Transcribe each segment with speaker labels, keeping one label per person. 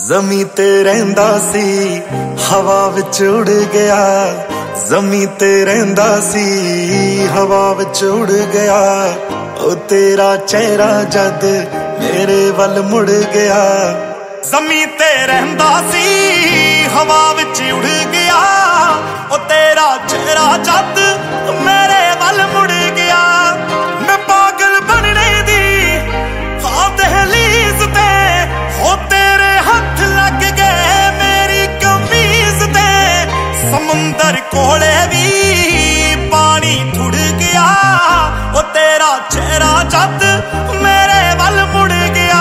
Speaker 1: ज़मीं ते रहिंदा सी हवा विच उड़ गया, ज़मीं ते रहिंदा सी हवा विच उड़ गया। ओ तेरा चेहरा जद मेरे वल मुड़ गया, ज़मीं ते रहिंदा सी हवा विच उड़ गया। ओ तेरा चेहरा जद मेरे वल मुड़ गया। मैं पागल बनने दी हाँ दहलीज ते हो तेरे हाथ लग गए मेरी कमीज ते। समुंदर कोले भी पानी थुड़ गया। ओ तेरा चेहरा जद मेरे वल मुड़ गया।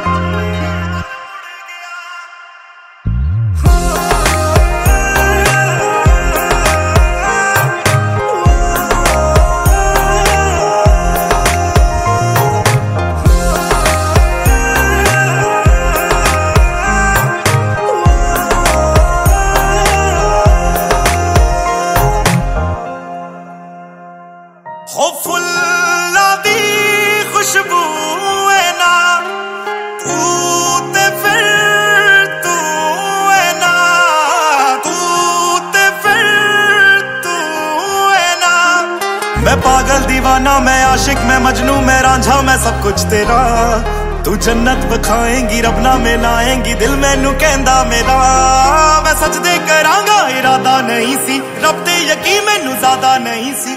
Speaker 1: हो फुल्ला दी खुशबू है ना तू ते फिर तू है ना, तू ते फिर तू है ना। मैं पागल दीवाना मैं आशिक मैं मजनू मैं रांझा मैं सब कुछ तेरा। तू जन्नत बखाएंगी रब ना मिलाएंगी दिल मैनू कहंदा मेरा। मैं सजदे करांगा इरादा नहीं सी रब ते यकीन मैनू ज्यादा नहीं सी।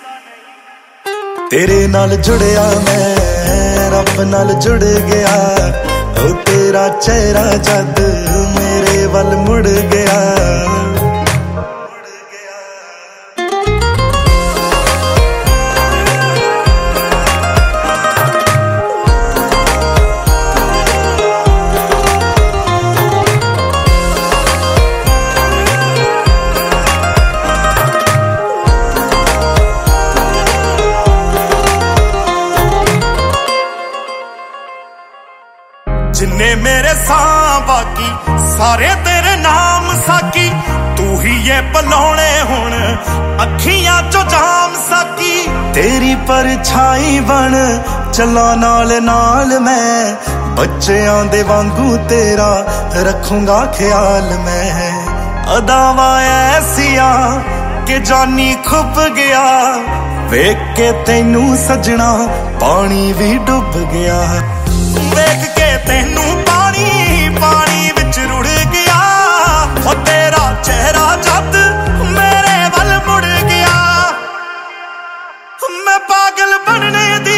Speaker 1: तेरे नाल जुड़िया मैं रब नाल जुड़ गया। ओ तेरा चेहरा जद मेरे वल मुड़ गया। जिन्ने मेरे सां बाकी सारे तेरे नाम साकी। तू ही ये पलौने हुण अखियां चो जाम साकी। तेरी परछाई बन चला नाल नाल मैं बच्चेआं दे वांगू तेरा रखूंगा ख्याल मैं। अदावां ऐसियां के जानी खुप गया वेख के तैनू सजना पानी भी डुब गया। देख के तैनू पानी पानी विच रुड़ गया। हो तेरा चेहरा जद मेरे वल मुड़ गया। मैं पागल बनने दी